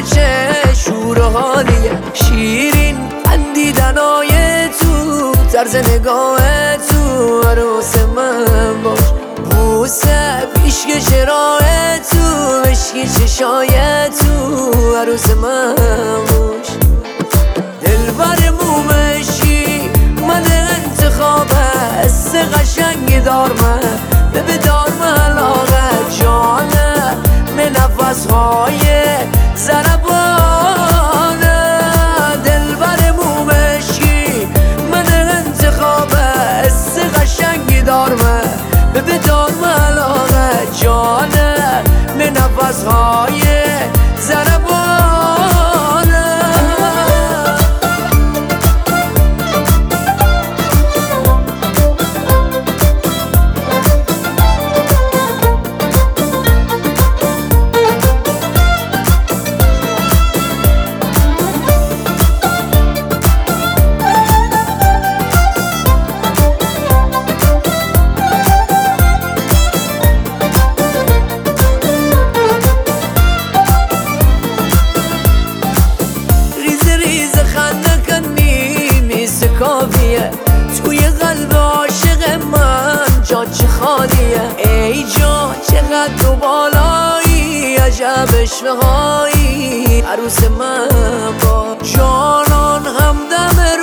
چه شور و حالیه، شیرین اندیدنای تو، طرز نگاه تو، عروس من باش. بوسه پیشک چراه تو، عشقی چشای تو، عروس من باش. دلبر مومشی من انتخاب حس قشنگی دار من، به دار من علاقه جانه به نفسهای ضربانه. دلبر مومشی من انتخاب حس قشنگی دار من، به دار من علاقه جانه به نفسهای ضربانه. کافیه توی قلب عاشق من، جا چه خالیه ای جان، چقدر تو بالایی، عجب عشقهایی، عروس من با جانان همدم